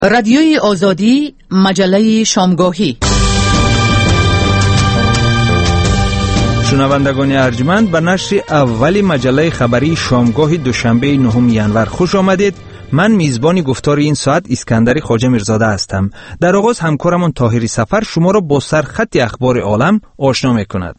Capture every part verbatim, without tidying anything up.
رادیوی آزادی، مجله شامگاهی. شنوندگان ارجمند، به نشر اولی مجله خبری شامگاه دوشنبه نهم ژانویه خوش آمدید. من میزبان گفتار این ساعت اسکندر خواجه میرزاده هستم. در آغاز همکارمون طاهری سفر شما را با سرخط اخبار عالم آشنا میکند.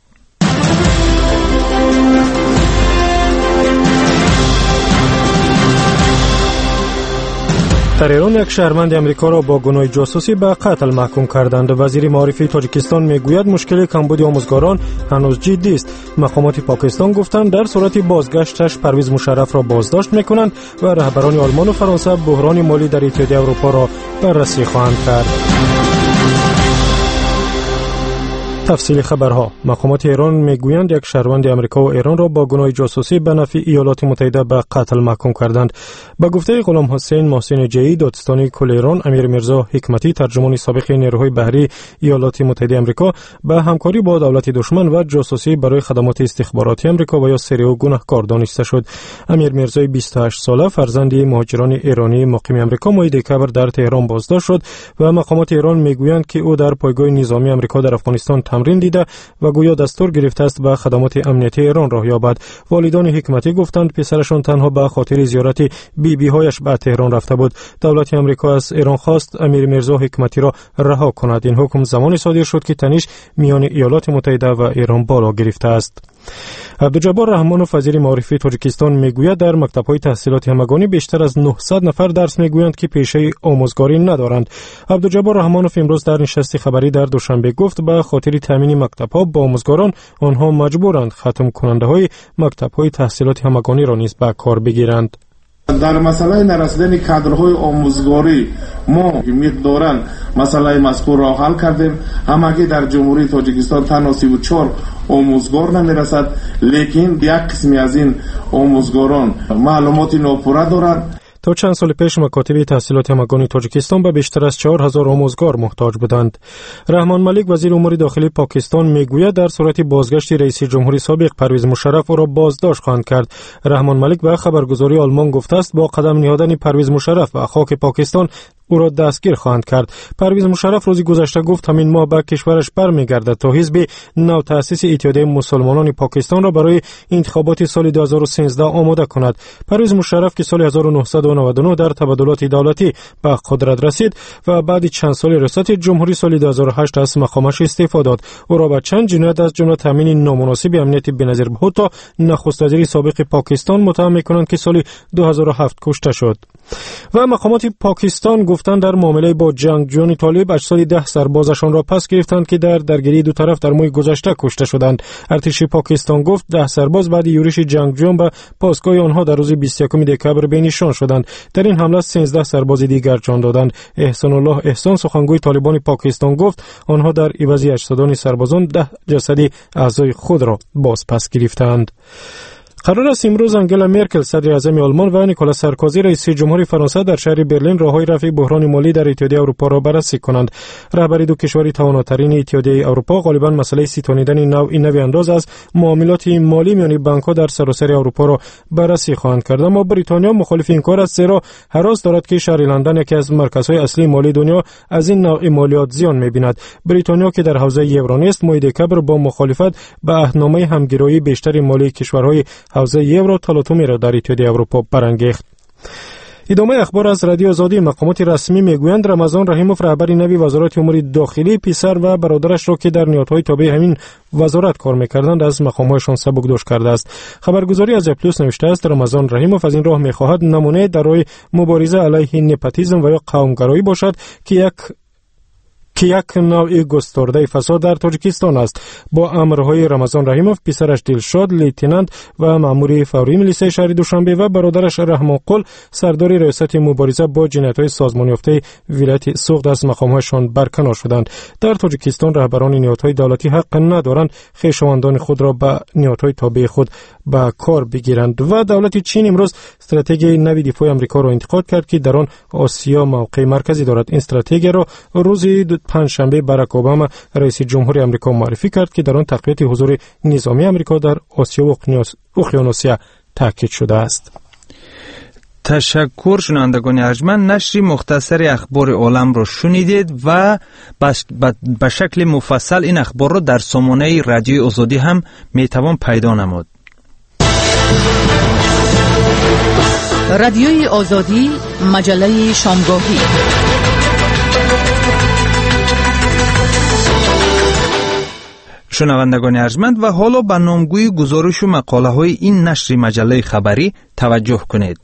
در ایران یک شهروند امریکا را با گناه جاسوسی به قتل محکوم کردند. وزیر معارفه تاجیکستان میگوید مشکل کمبود آموزگاران هنوز جدی است. مقامات پاکستان گفتند در صورت بازگشتش پرویز مشرف را بازداشت میکنند و رهبران آلمان و فرانسه بحران مالی در اتحادیه اروپا را بررسی خواهند کرد. تفصیل خبرها. مقامات ایران میگویند یک شهروند امریکا و ایران را با گناه جاسوسی به نفع ایالات متحده به قتل محکوم کردند. به گفته غلام حسین محسن جی، دادستانی کل ایران، امیر میرزا حکمتی، ترجمان سابق نیروهای بحری ایالات متحده آمریکا، به همکاری با دولت دشمن و جاسوسی برای خدمات استخباراتی آمریکا و یا سری گناهکار دانسته شد. امیر میرزا بیست و هشت ساله فرزند مهاجران ایرانی مقیم آمریکا ماه دکبر در تهران بازداشت شد و مقامات ایران میگویند که او در پایگاه نظامی آمریکا در افغانستان تمرین دیده و گویا دستور گرفته است به خدمات امنیتی ایران راه یابد. والدان حکمتی گفتند پسرشان تنها به خاطر زیارت بی بی هایش به تهران رفته بود. دولت آمریکا از ایران خواست امیر میرزا حکمتی را رها کند. این حکم زمانی صادر شد که تنش میان ایالات متحده و ایران بالا گرفته است. عبدالجبار رحمانوف وزیر معارفه تاجیکستان میگوید در مکتب‌های تحصیلات همگانی بیشتر از نهصد نفر درس میگویند که پیشه آموزگاری ندارند. عبدالجبار رحمانوف امروز در نشست خبری در دوشنبه گفت به خاطر تامین مکتب‌ها با آموزگاران آنها مجبورند ختم کننده‌های مکتب‌های تحصیلات همگانی را نیز به کار بگیرند. در مسئله نرسیدن کادرهای آموزگاری ما مقداراً مسئله مذکور را حل کردیم. همگی در جمهوری تاجیکستان تنها سی و چهار آموزگار نمیرسد، لیکن یک قسمی از این آموزگاران معلومات ناپوره دارند. تا چند سال پیش مکاتب تحصیلات همگانی تاجیکستان به بیشتر از چهار هزار آموزگار محتاج بودند. رحمان ملیک وزیر امور داخلی پاکستان میگوید در صورت بازگشت رئیس جمهوری سابق پرویز مشرف او را بازداشت خواهند کرد. رحمان ملیک به خبرگزاری آلمان گفته است با قدم نهادن پرویز مشرف به خاک پاکستان او را دستگیر خواهند کرد. پرویز مشرف روز گذشته گفت همین ماه به کشورش برمیگردد تا حزب نو تأسیس اتحادیه مسلمانان پاکستان را برای انتخابات سال دو هزار و سیزده آماده کند. پرویز مشرف که سال هزار و نهصد و نود و نه در تبادلات دولتی به قدرت رسید و بعد چند سال ریاست جمهوری سال دو هزار و هشت از مقامش استعفا داد، او را به چند جنایت از جمله تامین نامناسب امنیت بنظیر بهوتا نخست وزیر سابق پاکستان متهم می‌کنند که سال دو هزار و هفت کشته شد. و مقامات پاکستان گفتند در معامله با جنگجویان طالب اجساد ده سربازشان را پس گرفتند که در درگیری دو طرف در ماه گذشته کشته شدند. ارتش پاکستان گفت ده سرباز بعد یورش جنگجویان به پاسگاه آنها در روز بیست و یکم دکبر بینشان شدند. در این حمله سیزده سرباز دیگر جان دادند. احسان الله احسان سخنگوی طالبان پاکستان گفت آنها در عوض اجسادان سربازان ده جسد اعضای خود را باز پس گرفتند. قرار است امروز انگلا مرکل صدر اعظم آلمان و نیکولاس سارکوزی رئیس جمهور فرانسه در شهر برلین راههای رفع بحران مالی در اتحادیه اروپا را بررسی کنند. رهبری دو کشور تواناترین اتحادیه اروپا غالبا مسئله ستانیدن نوع نوی انداز از معاملات مالی میان بانک‌ها در سراسر اروپا را بررسی خواهند کرد. اما بریتانیا مخالف این کار است، زیرا هراس دارد که شهر لندن یکی از مرکزهای اصلی مالی دنیا از این نوع مالیات زیان می‌بیند. بریتانیا که در حوزه یورو نیست ماه دکبر با مخالفت به عهدنامه همگرایی بیشتر مالی کشورهای حوزه یورو تلاطمی را در اتحادیه اروپا برانگیخت. ادامه اخبار از رادیو آزادی. مقامات رسمی میگویند رمضان رحیموف رهبر نوی وزارت امور داخلی پسر و برادرش را که در نهادهای تابع همین وزارت کار میکردند از مقامهایشان سبکدوش کرده است. خبرگزاری از پلوس نوشته است رمضان رحیموف از این راه میخواهد نمونه در راه مبارزه علیه نپاتیسم و یا قومگرایی باشد که یک که یک نوع گسترده فساد در تاجیکستان است. با امرهای رمضان رحیموف پسرش دلشاد لیتنانت و مأمور فوری ملیسه شهر دوشنبه و برادرش رحمان قل سردار ریاست مبارزه با جنایت‌های سازمان یافته ولایت سوغد از مقام‌هایشان برکنار شدند. در تاجیکستان رهبران نهادهای دولتی حق ندارند خویشاوندان خود را به نهادهای تابع خود به کار بگیرند. و دولت چین امروز استراتژی نوی دفاع آمریکا را انتقاد کرد که در آن آسیا موقع مرکزی دارد. این استراتژی را روز پنجشنبه باراک اوباما رئیس جمهور آمریکا معرفی کرد که در آن تقویت حضور نظامی آمریکا در آسیا و اقیانوسیا تاکید شده است. تشکر شنوندگان ارجمند. نشر مختصر اخبار عالم را شنیدید و به شکل مفصل این اخبار را در سامانه رادیوی آزادی هم میتوان پیدا نمود. رادیوی آزادی، مجله شامگاهی. شنوندگان ارجمند، و حالا به نامگوی گزارش و مقاله های این نشر مجله خبری توجه کنید.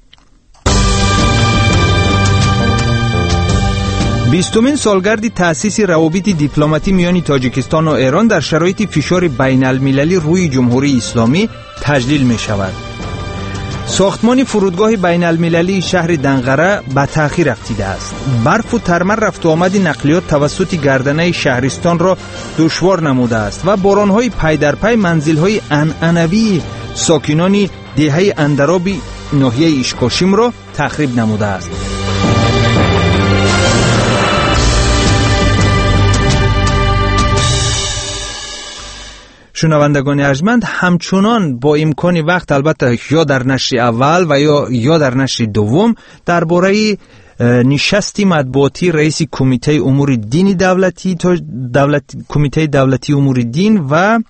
بیستمین سالگرد تأسیس روابط دیپلماتی میان تاجیکستان و ایران در شرایط فشار بین المللی روی جمهوری اسلامی تجلیل می شود. ساختمان فرودگاه بین المللی شهر دنقره به تأخیر افتیده است. برف و ترمر رفت و آمد نقلیات توسط گردنه شهرستان را دشوار نموده است و بارانهای پی در پی منزلهای عنعنوی ساکنان دهه اندرابی ناحیه اشکاشیم را تخریب نموده است. شنوندگان ارجمند، همچنان با امکان وقت، البته یا در نشر اول و یا یا در نشر دوم، درباره نشست مطبوعاتی رئیس کمیته امور دینی دولتی دولت کمیته دولتی امور دین و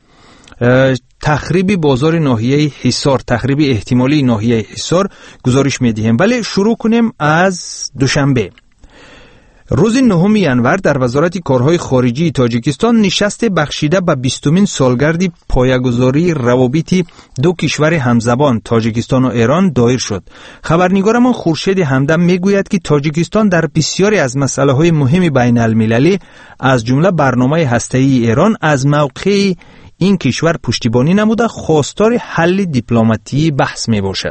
تخریب بازار ناحیه حصار، تخریب احتمالی ناحیه حصار گزارش می‌دهیم. ولی شروع کنیم از دوشنبه. روز نهم ژانویه در وزارت کارهای خارجی تاجیکستان نشست بخشیده به بیستمین سالگرد پایه‌گذاری روابط دو کشور همزبان تاجیکستان و ایران دایر شد. خبرنگارمان خورشید همدم میگوید که تاجیکستان در بسیاری از مسائل مهم بین المللی از جمله برنامه هسته‌ای ایران از موقع این کشور پشتیبانی نموده خواستار حل دیپلماتی بحث می باشد.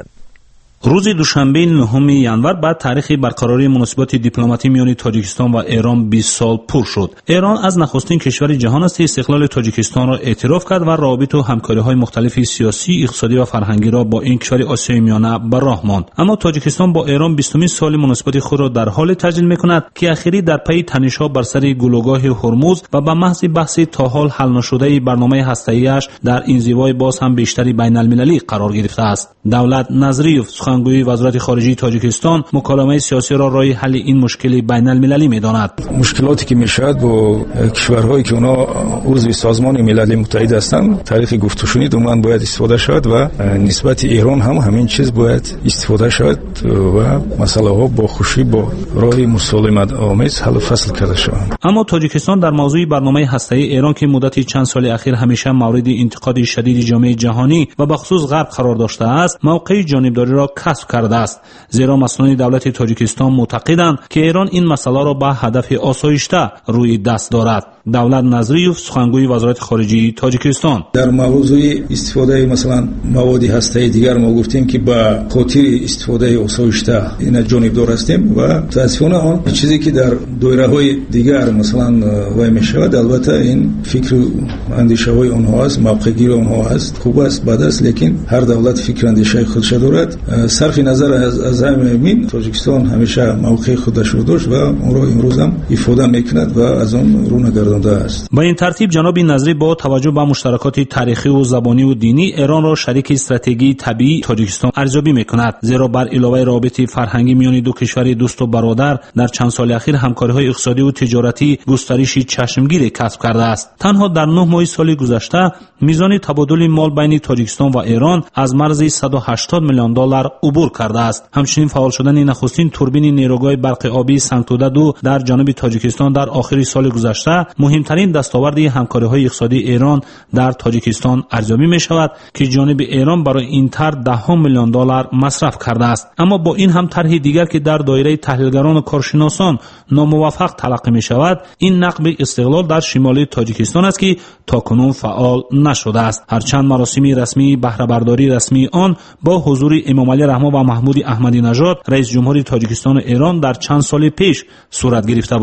روز دوشنبه نهم ژانویه بعد تاریخ برقراری مناسبات دیپلماتی میان تاجیکستان و ایران بیست سال پر شد. ایران از نخستین کشور جهان است که استقلال تاجیکستان را اعتراف کرد و روابط و همکاری‌های مختلف سیاسی، اقتصادی و فرهنگی را با این کشور آسیای میانه به راه ماند. اما تاجیکستان با ایران بیستمین سال مناسبات خود را در حال تجلیل می‌کند که اخیری در پی تنش‌ها بر سر گلوگاه هرمز و به محض بحث تا حال حل نشده برنامه هسته‌ایش در انزوای باز هم بیشتری بین‌المللی قرار گرفته است. دولت نظریوف سخنگوی وزارت خارجه تاجیکستان مکالمه سیاسی را راه حل این مشکل بین المللی می‌داند. مشکلاتی که میشد با کشورهایی که اونا عضو سازمان ملل متحد هستند طریق گفتگوشنید عموما باید استفاده شد و نسبت ایران هم همین چیز باید استفاده شد و مسئله ها با خوشی با راه مسالمت آمیز حل و فصل کرده شوند. اما تاجیکستان در موضوع برنامه هسته‌ای ایران که مدت چند سال اخیر همیشه مورد انتقاد شدید جامعه جهانی و به خصوص غرب قرار داشته است، موقع جانبداری را کسب کرده است، زیرا مسئولان دولت تاجیکستان معتقدند که ایران این مسئله را به هدف آسایشته روی دست دارد. دولت نظریوف سخنگوی وزارت خارجه تاجیکستان: در موضوع استفاده مثلا مواد هسته‌ای دیگر ما گفتیم که با خاطر استفاده آسایشته این جانبدار هستیم و متأسفانه آن چیزی که در دایره‌های دیگر مثلا وای میشود، البته این فکر و اندیشه های آنها است، موقع گیری آنها است، خوب است، بد است، لیکن هر دولت فکر اندیشه خودش دارد. صرف نظر از از همین تاجیکستان همیشه موقع خودش رو داشت و اون رو امروز هم استفاده میکند و از اون رو نگردانده است. با این ترتیب جناب نظری با توجه به مشترکات تاریخی و زبانی و دینی ایران را شریک استراتژی طبیعی تاجیکستان ارزیابی میکند، زیرا بر علاوه روابط فرهنگی میان دو کشور دوست و برادر در چند سال اخیر همکاری‌های اقتصادی و تجارتی گسترشی چشمگیر کسب کرده است. تنها در نه ماه سال گذشته میزان تبادل مال بین تاجیکستان و ایران از مرز صد و هشتاد میلیون دلار عبور کرده است. همچنین فعال شدن نخستین توربین نیروگاه برق آبی سنگتوده دو در جنوب تاجیکستان در آخر سال گذشته مهمترین دستاورد همکاری‌های اقتصادی ایران در تاجیکستان ارزیابی می‌شود که جانب ایران برای این طرح ده میلیون دلار مصرف کرده است. اما با این هم طرح دیگر که در دایره تحلیلگران و کارشناسان ناموفق تلقی می‌شود، این نقب استقلال در شمال تاجیکستان است که تاکنون فعال نشده است، هرچند مراسم رسمی بهره برداری رسمی آن با حضور امام علی رحمه و محمود احمدی نژاد رئیس جمهور تاجیکستان و ایران در چند سال پیش صورت گرفته بود.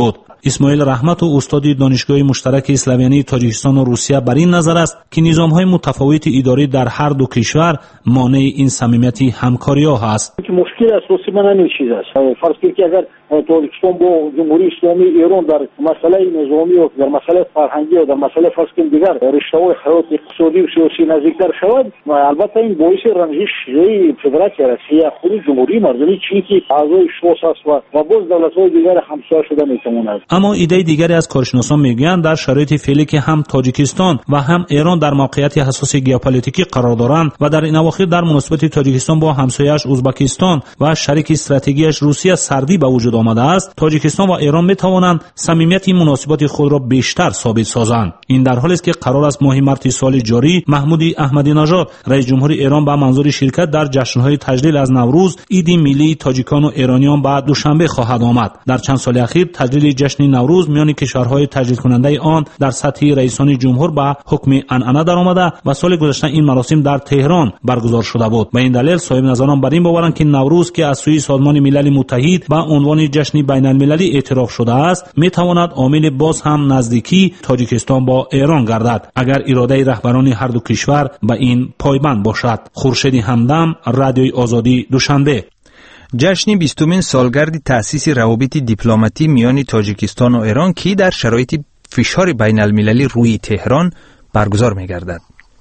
اسماعیل رحمت و استاد دانشگاه مشترک اسلویانی تاجیکستان و روسیه بر این نظر است که نظام‌های متفاوت اداری در هر دو کشور مانع این صمیمیت همکاری‌ها است. مشکل اساسی من همین چیز است. فرض کنید که اگر تاجیکستان با جمهوری اسلامی ایران در مسئله نظامی و در مسئله فرهنگی و در مسئله فرض کنید دیگر رشته‌های حیات اقتصادی و سیاسی نزدیکتر شود، البته این باعث رنجش فدراسیون روسیه خود جمهوری مردمی چین که اعضای شورش است و باز دولت‌های دیگر همسایه شده میتواند. اما ایده دیگری از کارشناسان میگویند در شرایط فعلی که هم تاجیکستان و هم ایران در موقعیت حساس ژئوپلیتیکی قرار دارند و در این اواخر در مناسبت تاجیکستان با همسایه‌اش ازبکستان و شریک استراتژیکش روسیه سردی به وجود آمده است، تاجیکستان و ایران میتوانند صمیمیت این مناسبات خود را بیشتر ثابت سازند. این در حالی است که قرار است ماه مارس سال جاری محمود احمدی نژاد رئیس جمهور ایران به منظور شرکت در جشن‌های تجلیل از نوروز عید ملی تاجیکان و ایرانیان به دوشنبه خواهد آمد. در چند سال اخیر تجلیل جشن نوروز میان کشورهای تجلیل کننده آن در سطح رئیسان جمهور به حکم عنعنه درآمده و سال گذشته این مراسم در تهران برگزار شده بود. به این دلیل صاحب نظران بر این باورند که نوروز که از سوی سازمان ملل متحد به عنوان جشن بین المللی اعتراف شده است، میتواند عامل باز هم نزدیکی تاجیکستان با ایران گردد اگر اراده رهبران هر دو کشور به این پایبند باشد. خورشید همدم، رادیوی آزادی، دوشنبه. جشن بیستمین سالگرد تأسیس روابط دیپلماتی میان تاجیکستان و ایران که در شرایط فشار بین المللی روی تهران برگزار می‌گردد.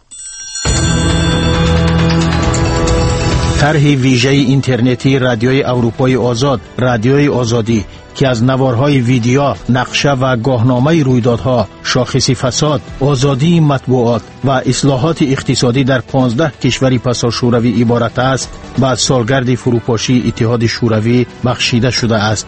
طرح ویژه اینترنتی رادیوی اروپای آزاد، رادیوی آزادی که از نوارهای ویدیو، نقشه و گاهنامه رویدادها، شاخص فساد، آزادی مطبوعات و اصلاحات اقتصادی در پانزده کشور پسا شوروی عبارت است، بعد سالگرد فروپاشی اتحاد شوروی بخشیده شده است.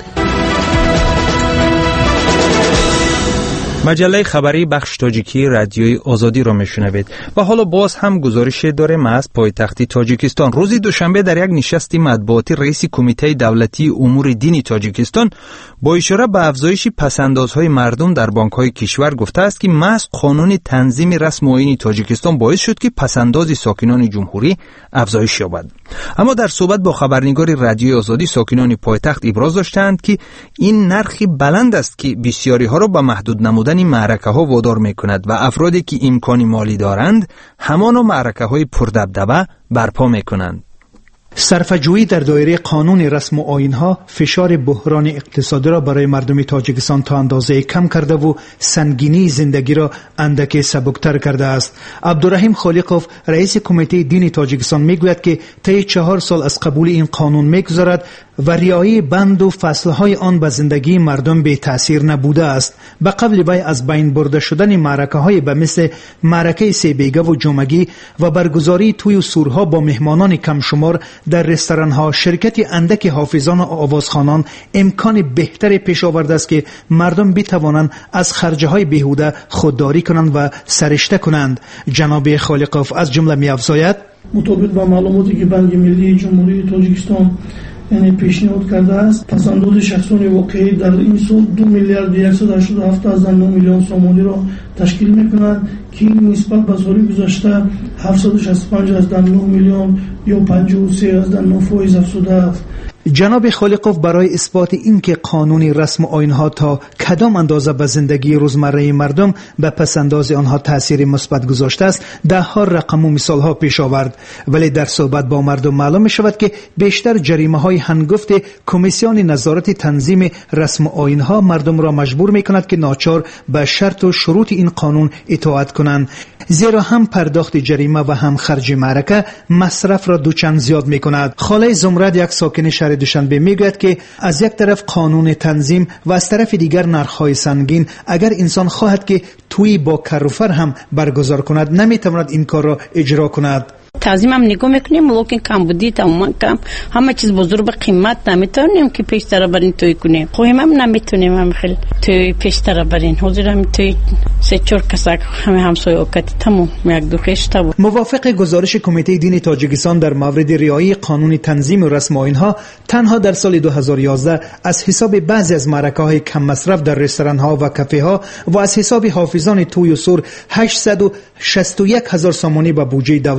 مجله خبری بخش تاجیکی رادیوی آزادی را میشنوید و حالا باز هم گزارش داریم از پایتخت تاجیکستان. روز دوشنبه در یک نشست مطبوعاتی رئیس کمیته دولتی امور دینی تاجیکستان با اشاره به افزایش پسندازهای مردم در بانک‌های کشور گفته است که محض قانون تنظیم رسم آیین تاجیکستان باعث شد که پسنداز ساکنان جمهوری افزایش یابد. اما در صحبت با خبرنگار رادیوی آزادی ساکنان پایتخت ابراز داشتند که این نرخی بلند است که بسیاری ها را به محدود نمودن معرکه ها وادار می کند و افرادی که امکان مالی دارند همان معرکه های پردبدبه برپا می کنند. صرفه‌جویی در دایره قانون رسم و آیین‌ها فشار بحران اقتصادی را برای مردم تاجیکستان تا اندازه کم کرده و سنگینی زندگی را اندکی سبکتر کرده است. عبدالرحیم خالقوف رئیس کمیته دینی تاجیکستان میگوید که طی چهار سال از قبول این قانون میگذرد و رعایت بند و فصلهای آن به زندگی مردم بی تأثیر نبوده است. به قبل وی از بین برده شدن معرکه‌های به مثل معرکه سیبیگه و جمگی و برگزاری توی و سورها با مهمانان کم شمار در رستوران‌ها، شرکت اندک حافظان و آوازخوانان امکان بهتری پیش آورده است که مردم بتوانند از خرج‌های بیهوده خودداری کنند و سرشته کنند. جناب خالقوف از جمله می‌افزاید: مطابق با معلوماتی که بانک ملی جمهوری تاجیکستان یعنی پیشنهاد کرده است، پسنداز شخصان واقعی در این سال دو میلیارد صد و هشتاد و هفت هزار و نه میلیون سومانی را تشکیل می‌کند که این نسبت به سال گذشته هفتصد و شصت و پنج هزار و نه میلیون یا پنجاه و سه هزار و نه فایز افزوده است. جناب خالقوف برای اثبات اینکه قانون رسم و آیین‌ها تا کدام اندازه به زندگی روزمره مردم به پسنداز آنها تأثیر مثبت گذاشته است ده ها رقم و مثال ها پیش آورد، ولی در صحبت با مردم معلوم می شود که بیشتر جریمه های هنگفت کمیسیون نظارت تنظیم رسم و آیین‌ها مردم را مجبور می کند که ناچار به شرط و شروط این قانون اطاعت کنند، زیرا هم پرداخت جریمه و هم خرج معرکه مصرف را دوچند زیاد می کند. خاله زمرد یک ساکن شهر دوشنبه میگوید که از یک طرف قانون تنظیم و از طرف دیگر نرخ‌های سنگین، اگر انسان خواهد که توی با کروفر هم برگزار کند نمیتواند این کار را اجرا کند. تنظیم هم نگاه میکنیم لیکن کم بودی تمام کم همه چیز بزرگ به قیمت نمیتونیم که پیشتر برین توی کنیم، خویم هم نمیتونیم هم خیلی توی پیشتر برین حضور هم توی سه چهار کسک همه همسایه اوقات تمام یک دو کشته بود. موافق گزارش کمیته دینی تاجیکستان در مورد رعایت قانون تنظیم و رسم آیین‌ها، تنها در سال دو هزار و یازده از حساب بعضی از معرکه‌های کم مصرف در رستوران‌ها و کافه‌ها و از حساب حافظان توی و سور هشتصد و شصت و یک هزار سامانی به بودجه دولت وارد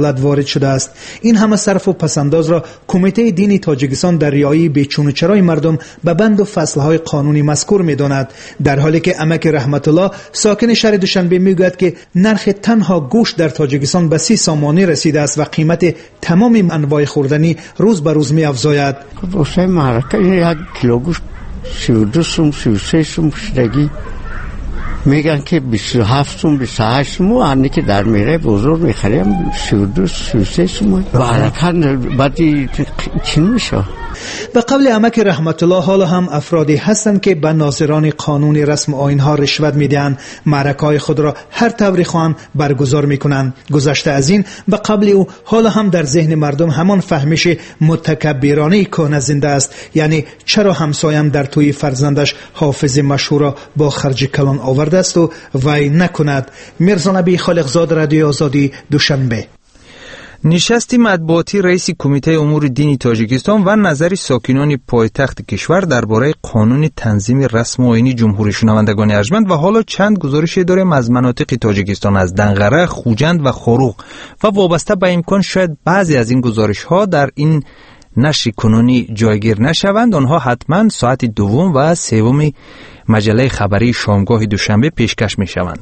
وارد شده است. این همه صرف و پسنداز را کمیته دینی تاجیکستان در رعایت بیچون و چرای مردم به بند و فصلهای قانونی مذکور می‌داند، در حالی که امک رحمت الله ساکن شهر دوشنبه میگوید که نرخ تنها گوشت در تاجیکستان به سی سامانی رسیده است و قیمت تمام انواع خوردنی روز به روز می‌افزاید. واسه معرکه یک کیلو گوشت سی و دو سوم سی و سه سوم شدگی میگن که بیست و هفت سوم بیست و هشت سوم و هرنی که در میره بزرگ میخریم سی و دو سی و سه سوم برکن بعدی چی میشه. به قول امک رحمت الله حالا هم افرادی هستند که به ناظران قانون رسم آیین‌ها رشوت میدهند، معرکه‌های خود را هر طوری خواهند برگزار میکنند. گذشته از این به قبل او حالا هم در ذهن مردم همان فهمش متکبرانه کهنه زنده است، یعنی چرا همسایم در توی فرزندش حافظ مشهور را با خرج کلان آورده است و وی نکند. میرزا نبی خالقزاد، رادیو آزادی، دوشنبه. نشست مطبوعاتی رئیس کمیته امور دینی تاجیکستان و نظر ساکنان پایتخت کشور درباره قانون تنظیم رسم آیینی جمهوری شنوندگان ارجمند و حالا چند گزارش داریم از مناطق تاجیکستان، از دنغره، خوجند و خروق و وابسته به امکان شاید بعضی از این گزارش ها در این نشر کنونی جایگیر نشوند. آنها حتما ساعت دوم و سوم مجله خبری شامگاه دوشنبه پیشکش می شوند.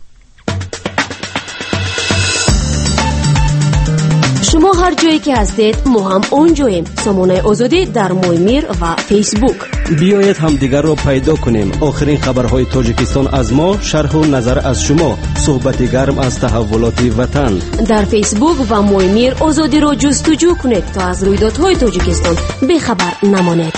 شما هر جایی که هستید ما هم اونجاییم. سامانه آزادی در مویمیر و فیسبوک. بیایید هم دیگر را پیدا کنیم. آخرین خبرهای تاجیکستان از ما، شرح و نظر از شما، صحبت گرم از تحولات وطن. در فیسبوک و مویمیر آزادی را جستجو کنید تا از رویدادهای تاجیکستان بخبر نمانید.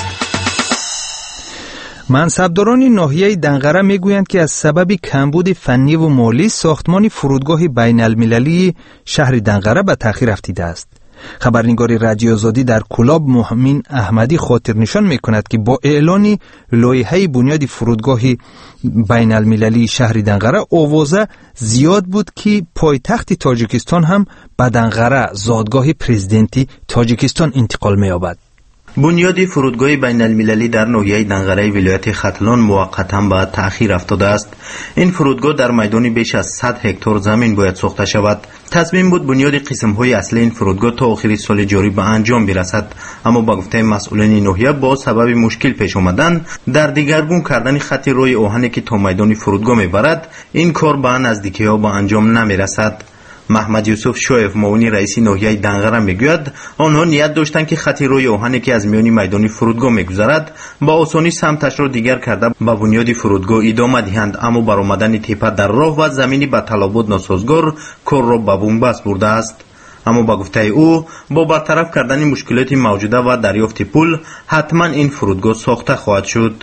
منصبداران ناحیه دنغره میگویند که از سبب کمبود فنی و مالی ساختمان فرودگاه بین المللی شهر دنغره به تأخیر افتاده است. خبرنگار رادیو آزادی در کلاب محمین احمدی خاطر نشان میکند که با اعلان لایحه بنیاد فرودگاه بین المللی شهر دنغره آوازه زیاد بود که پایتخت تاجیکستان هم به دنغره زادگاه پرزیدنتی تاجیکستان انتقال می‌یابد. بنیاد فرودگاه بین المللی در ناحیه دنغره ولایت ختلان موقتا به تأخیر افتاده است. این فرودگاه در میدانی بیش از صد هکتار زمین باید ساخته شود. تصمیم بود بنیاد قسم‌های اصلی این فرودگاه تا آخر سال جاری به انجام برسد، اما با گفته مسئولین ناحیه با سبب مشکل پیش آمدن در دیگرگون کردن خط روی آهنی که تا میدان فرودگاه میبرد، این کار به نزدیکی‌ها به انجام نمیرسد. محمد یوسف شویف معاون رئیس ناحیه دنغره میگوید آنها نیت داشتند که خط روی آهنی که از میان میدان فرودگاه میگذرد با آسانی سمتش را دیگر کرده به بنیاد فرودگاه ادامه دهند، اما برآمدن تپه در راه و زمینی به تلابود ناسازگار کار را به بنبست برده است. اما با گفته او با برطرف کردن مشکلات موجوده و دریافت پول حتما این فرودگاه ساخته خواهد شد.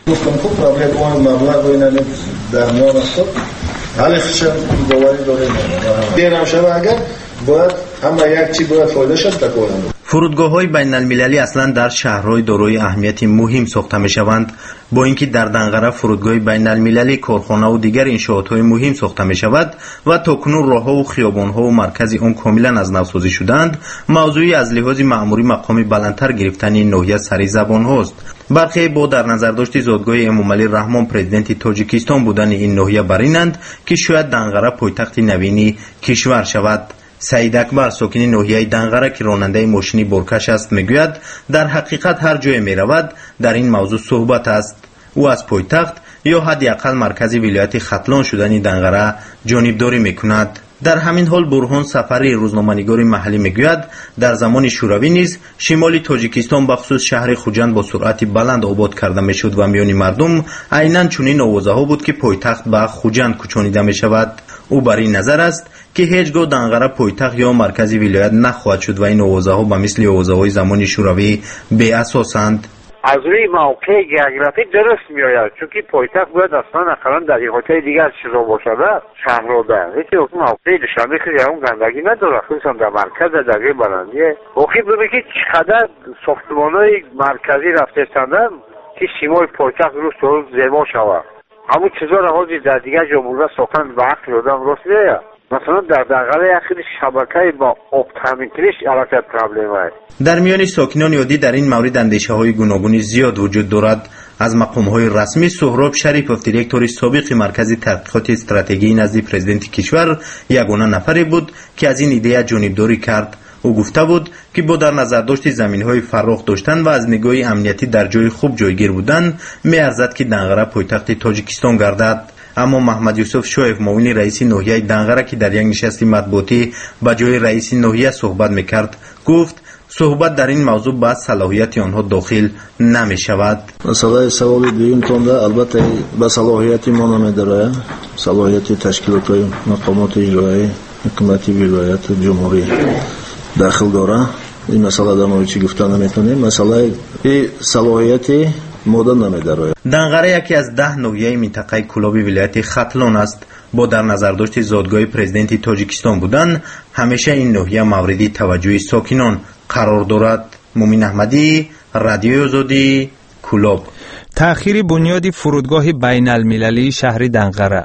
حالش باوری داریم. دیرم شده اگر باید همه یک چی باید فایده شد تکونند. فرودگاه‌های بین المللی اصلا در شهرهای دارای اهمیت مهم ساخته می‌شوند. با اینکه در دنغره فرودگاه بین المللی کارخانه و دیگر انشاءات‌های مهم ساخته می‌شود و تاکنون راه‌ها و خیابان‌ها و مرکز آن کاملا از نو سازی شدند، موضوعی از لحاظ مأموری مقام بلندتر گرفتن این ناحیه سری زبان هاست. برخی با در نظر داشت زادگاه امام علی رحمان پرزیدنت تاجیکستان بودن این ناحیه برینند که شاید دنغره پایتخت نوینی کشور شود. سعید اکبر ساکن ناحیه دنغره که راننده ماشینی بارکش است میگوید در حقیقت هر جای میرود در این موضوع صحبت است. او از پایتخت یا حداقل مرکز ولایت ختلان شدن دنغره جانبداری میکند. در همین حال برهان سفری روزنامه‌نگار محلی میگوید در زمان شوروی نیز شمال تاجیکستان بخصوص شهر خوجند با سرعت بلند آباد کرده میشد و میان مردم عیناً چنین آوازه‌ها بود که پایتخت به خوجند کوچانیده میشود. او بر این نظر است که هیچگاه دنغره پایتخت یا مرکز ولایت نخواهد شد و این آوازه‌ها به مثل آوازه‌های زمان شوروی بی اساسند. از روی موقع گیوگرافیک درست میآید، چون که پایتخت باید اصلا اقلا در حیاتهای دیگر چیزا باشد شهرآباد. هیچ اون موقع دوشنبه خیلی اون گندگی نداره، خصوصا در مرکز در یه بلندیه. واقعی ببینید که چقدر ساختمان‌های مرکزی رفته‌اند که شمال پایتخت روز تا روز زیبا شود. همون چیزا را حاضر در دیگر جمهوری ساختن به عقل آدم راست نیست. مثلا در دنغره اخیر شبکه با آب تامین کردنش البته پرابلم است. در میان ساکنان عادی در این مورد اندیشه‌های گوناگونی زیاد وجود دارد. از مقام‌های رسمی سهراب شریفوف دیرکتور سابق مرکز تحقیقات استراتژی نزد پرزیدنت کشور یگانه نفری بود که از این ایده جانبداری کرد. او گفته بود که با در نظر داشت زمین‌های فراخ داشتن و از نگاه امنیتی در جای خوب جایگیر بودن می‌ارزد که دنقره پایتخت تاجیکستان گردد. اما محمد یوسف شایف معاون رئیس ناحیه دنقره که در یک نشست مطبوعاتی با جای رئیس ناحیه صحبت می‌کرد گفت صحبت در این موضوع با صلاحیت آنها داخل نمی شود. مسئله سوال دویم تونده البته با صلاحیت ما نمیداره، صلاحیت تشکیلات های مقامات اجرایی حکومتی ولایت جمهوری داخل داره. این مسئله در مورد چی گفتن نمیتونیم، مسئله این صلاحیت ماده نمیداره. دنقره یکی از ده ناحیه منطقه کلاب ولایت ختلان است. با در نظر داشت زادگاه پرزیدنت تاجیکستان بودن همیشه این ناحیه مورد توجه ساکنان قرار دارد. مومن احمدی، رادیوی آزادی، کلاب. تأخیر بنیاد فرودگاه بین المللی شهر دنقره.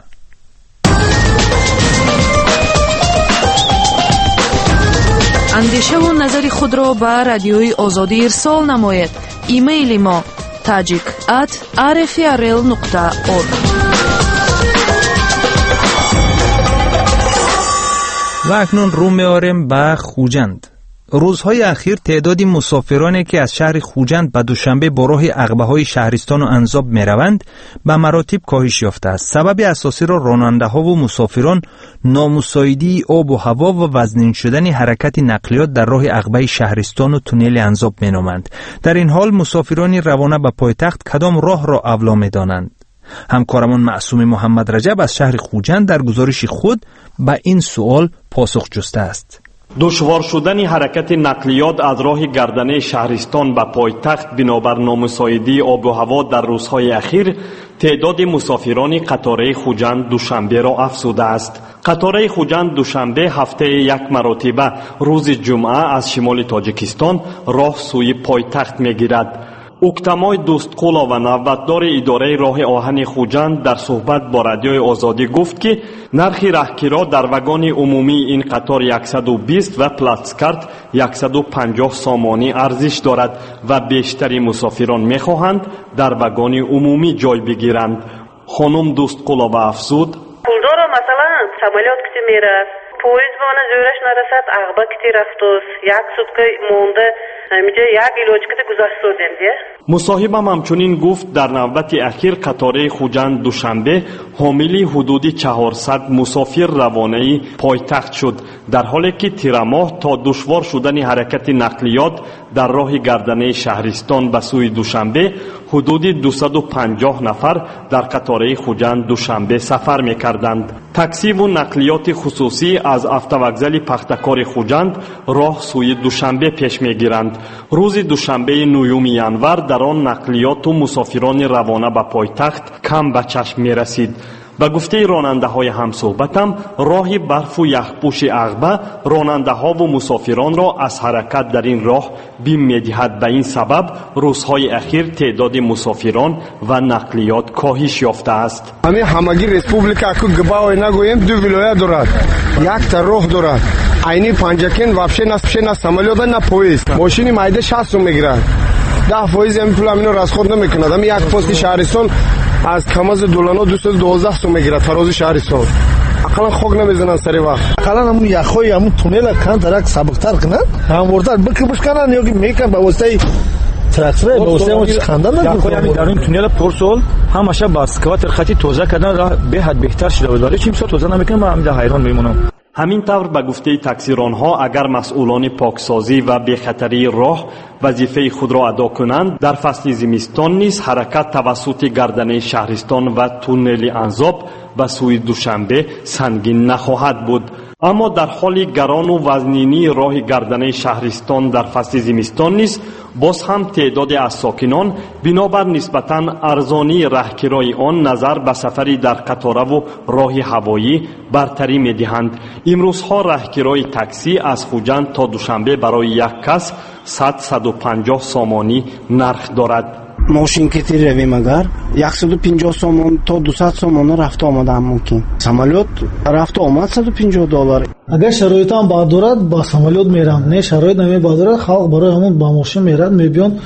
اندیشه و نظر خود را به رادیوی آزادی ارسال نماید. ایمیل ما تاجیک ات آر اف ار ال نقطه اورگ. و اکنون رو می‌آوریم به خوجند. روزهای اخیر تعدادی مسافرانی که از شهر خوجند به دوشنبه با راه عقبه‌های شهرستان و انزاب می‌روند به مراتب کاهش یافته است. سبب اساسی را راننده‌ها و مسافران نامساعدی آب و هوا و وزنین شدن حرکت نقلیات در راه عقبه شهرستان و تونل انزاب می‌نامند. در این حال مسافران روانه به پایتخت کدام راه را اولا می‌دانند؟ همکارمان معصوم محمد رجب از شهر خوجند در گزارش خود به این سوال پاسخ جسته است. دشوار شدن حرکت نقلیات از راه گردنه شهرستان به پایتخت بنابر نامساعدی آب و هوا در روزهای اخیر تعداد مسافران قطاره خوجند دوشنبه را افزوده است. قطاره خوجند دوشنبه هفته یک مرتبه روز جمعه از شمال تاجیکستان راه سوی پایتخت میگیرد. اوکتمای دوستقولا و نوبتدار اداره راه آهن خوجند در صحبت با رادیوی آزادی گفت که نرخ راهگیرا در واگن عمومی این قطار صد و بیست و پلاتسکارت صد و پنجاه سامانی ارزش دارد و بیشتری مسافران میخواهند در واگن عمومی جای بگیرند. خانم دوستقولا و افزود: پولدارا مثلا سامالیات کتی میره، پویز بانه زورش نرسد، عقبه کتی رفتوز، یک سوتکه مونده، میجه یک ایلوچ کتی گذاشت سودیم دیه. مصاحبم همچنین گفت در نوبت اخیر قطاره خوجند دوشنبه حاملی حدودی چهارصد مسافر روانه‌ای پایتخت شد، در حالی که تیرماه تا دشوار شدن حرکت نقلیات در راه گردنه شهرستان به سوی دوشنبه حدودی دویست و پنجاه نفر در قطاره خوجند دوشنبه سفر می‌کردند. تاکسی و نقلیات خصوصی از автовокзали پختکار خوجند راه سوی دوشنبه پیش می‌گیرند. روز دوشنبه نهم ینور در آن نقلیات و مسافران روانه به پایتخت کم به چشم می رسید. به گفته راننده های همصحبتم راه برف و یخپوش عقبه راننده ها و مسافران را از حرکت در این راه بیم می دهد. به این سبب روزهای اخیر تعداد مسافران و نقلیات کاهش یافته است. همین همگی ریسپوبلیکا اکو گباوی نگویم دو ولایت دارد، یک تا راه دارد، عینی پنجکین وابشه نصفشه نه سامالیات نه پویز، ماشینی مایده شصت میگیرد، ده فایز هم پول همینو رسخورد نمیکند. همین یک پست شهرستان از کم از دولانو دویست و دوازده سو میگیرد فراز شهرستان. اقلا خوک نمیزنن سری وقت. اقلا همون یخوی همون تونل کان درک سبکتر کنن، هم ورتر بکش کنن یا که میکن به واسطه تراکتور به واسطه اون خندن یخوی همین در این تونل پرسول همشه با اسکواتر خطی توزیع کردن راه به حد بهتر شده بود، ولی چیم سو توزیع نمیکنن. من همین حیران میمونم. همین طور به گفته تاکسیرانها اگر مسئولان پاکسازی و بی‌خطری راه وظیفه خود را ادا کنند در فصل زمستان نیز حرکت توسط گردنه شهرستان و تونل انزاب به سوی دوشنبه سنگین نخواهد بود. اما در حال گران و وزنینی راه گردنه شهرستان در فصل زمستان نیز باز هم تعداد از ساکنان بنابر نسبتاً ارزانی راهکرای آن نظر به سفری در قطاره و راه هوایی برتری می‌دهند. امروزها راهکرای تاکسی از خوجند تا دوشنبه برای یک کس صد تا صد و پنجاه سامانی نرخ دارد. ماشین که تی رویم اگر صد و پنجاه سامان تا دویست سامان رفت آمده هم ممکن. سامالیات رفت آمد صد و پنجاه دلار. اگر شرایط هم بردارد با سامالیات میرم، نه شرایط نمی بردارد خلق برای همون با ماشین میرد میبیان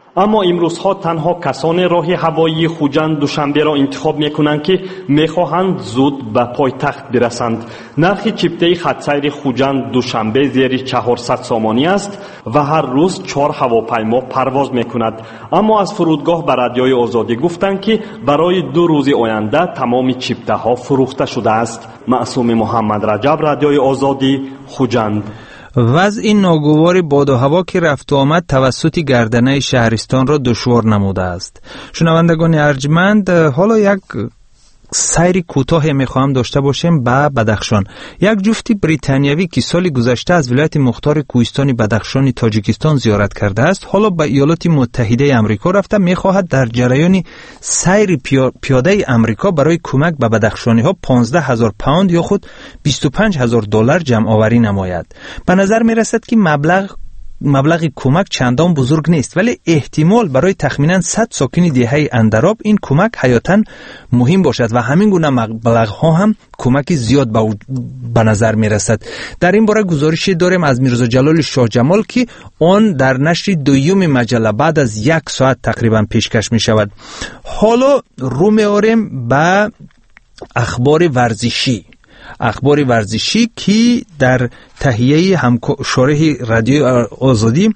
اما امروزها تنها کسان راه هوایی خوجند دوشنبه را انتخاب میکنند که میخواهند زود به پایتخت برسند. نرخ چپته خط سیر خوجند دوشنبه زیر چهارصد سامانی است و هر روز چهار هواپیما پرواز میکند. اما از فرودگاه به رادیوی آزادی گفتند که برای دو روز آینده تمام چپته ها فروخته شده است. معصوم محمد رجب، رادیوی آزادی، خوجند. وضع ناگوار باد و هوا که رفت و آمد توسط گردنه شهرستان را دشوار نموده است. شنوندگان ارجمند، حالا یک سیر کوتاه میخواهم داشته باشیم به بدخشان. یک جفتی بریتانیایی که سال گذشته از ولایت مختار کوهستان بدخشان تاجیکستان زیارت کرده است، حالا به ایالات متحده آمریکا رفته میخواهد در جریان سیر پیاده آمریکا برای کمک به بدخشانی ها پانزده هزار پوند یا خود بیست و پنج هزار دلار جمع آوری نماید. به نظر میرسد که مبلغ مبلغ کمک چندان بزرگ نیست، ولی احتمال برای تخمینا صد ساکن دهه اندراب این کمک حیاتاً مهم باشد و همین گونه مبلغ ها هم کمک زیاد به نظر می رسد. در این باره گزارشی داریم از میرزا جلال شاه جمال که آن در نشر دوم مجله بعد از یک ساعت تقریبا پیشکش می شود. حالا رو می آریم به اخبار ورزشی. اخبار ورزشی که در تهیه شارح رادیو آزادی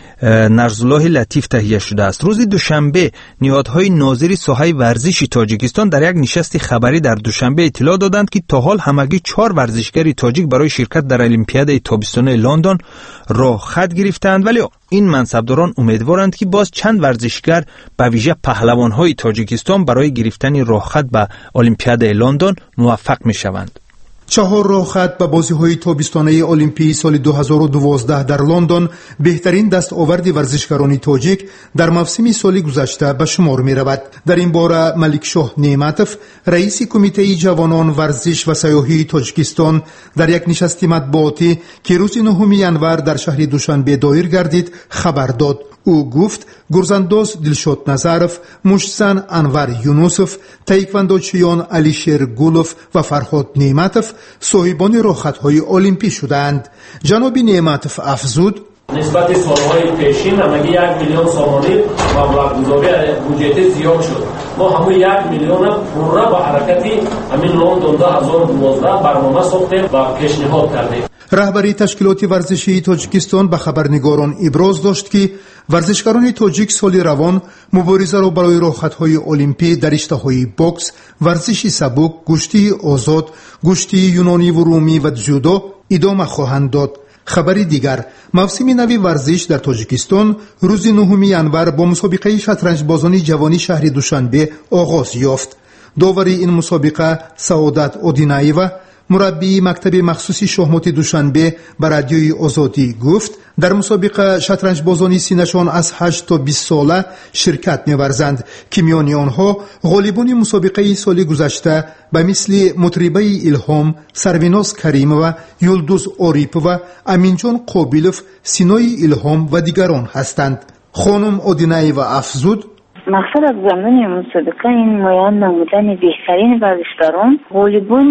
نرزالله لطیف تهیه شده است. روز دوشنبه نهادهای ناظر ساحه ورزشی تاجیکستان در یک نشست خبری در دوشنبه اطلاع دادند که تا حال همگی چهار ورزشکار تاجیک برای شرکت در المپیاد تابستانه لندن راه خط گرفتند، ولی این منصبداران امیدوارند که باز چند ورزشکار به ویژه پهلوانهای تاجیکستان برای گرفتن راه خط به المپیاد لندن موفق میشوند. چهار راه خط به بازی‌های تابستانه المپی سال دو هزار و دوازده در لندن بهترین دستاورد ورزشکاران تاجیک در موسم سال گذشته به شمار می‌رود. در این باره ملک شاه نعمتوف، رئیس کمیته جوانان ورزش و سیاحی تاجیکستان، در یک نشست مطبوعاتی که روز نهم ژانویه در شهر دوشنبه دایر گردید خبر داد. او گفت گرزنداز دلشاد نظرف، مشتزن انور یونوسف، تایکواندوچیان علیشیر گولوف و فرهاد نعمتوف صاحبان راهخطهای المپی شدند. جناب نعمتوف افزود: نسبت سالهای پیشین همگی یک میلیون سامانی مبلغ گذاری بودجه زیاد شد. ما همون یک میلیون پورا با حرکتی همین لندن دو هزار و دوازده برنامه ساختیم و پیشنهاد کردیم. رهبری تشکیلات ورزشی تاجیکستان به خبرنگاران ابراز داشت که ورزشکاران تاجیک سال روان مبارزه را برای راهخطهای المپی در رشته‌های بوکس، ورزش سبک، گشتی آزاد، گشتی یونانی و رومی و جودو ادامه خواهند داد. خبری دیگر، موسم نوی ورزش در تاجیکستان روز نهم ژانویه با مسابقه شطرنج بازان جوانی شهر دوشنبه آغاز یافت. داوری این مسابقه سعادت اودینایوا، مربی مکتب مخصوصی شهمات دوشنبه به رادیوی آزادی گفت در مسابقه شطرنج بازانی سینشان از هشت تا بیست ساله شرکت می‌ورزند که میان آنها غالبان مسابقه سال گذشته به مثل مطربه الهام، سرویناز کریم و یلدوز آریپ و امینجان قابیلوف، سینای الهام و دیگران هستند. خانم اودینایی و افزود: مقصد از ضمن مسابقه این میان نمودن بهترین ورزشکاران غالبان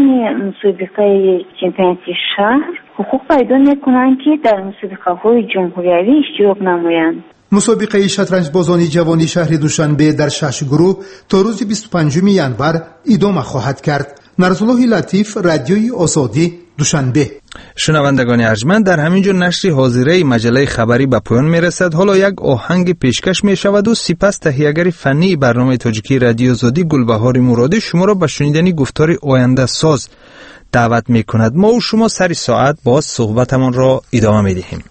مسابقه چمپیونات شهر حقوق پیدا میکنند که در مسابقه های جمهوری اشتراک نمایند. مسابقه شطرنج بازانی جوانی شهر دوشنبه در شش گروه تا روز بیست و پنجم ژانویه ادامه خواهد کرد. نرزالله لطیف، رادیوی آزادی، دوشنبه. شنوندگان ارجمند، در همینجا نشر حاضره مجله خبری به پایان میرسد. حالا یک آهنگ پیشکش می شود و سپس تهیه‌گر فنی برنامه تاجیکی رادیو آزادی گلبهار مرادی شما را به شنیدن گفتار آینده ساز دعوت می کند. ما و شما سری ساعت باز صحبتمان را ادامه می دهیم.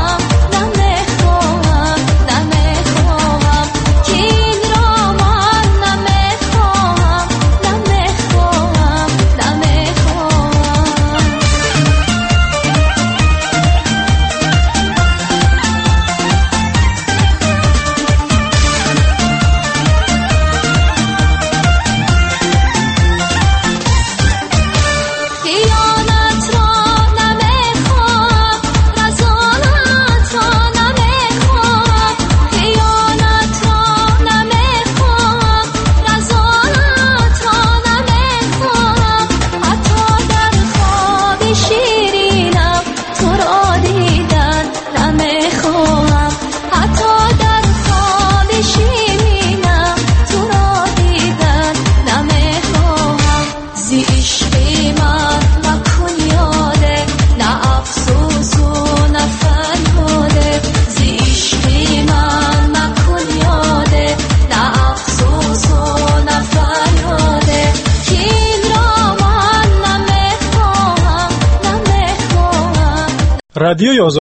من رادیوی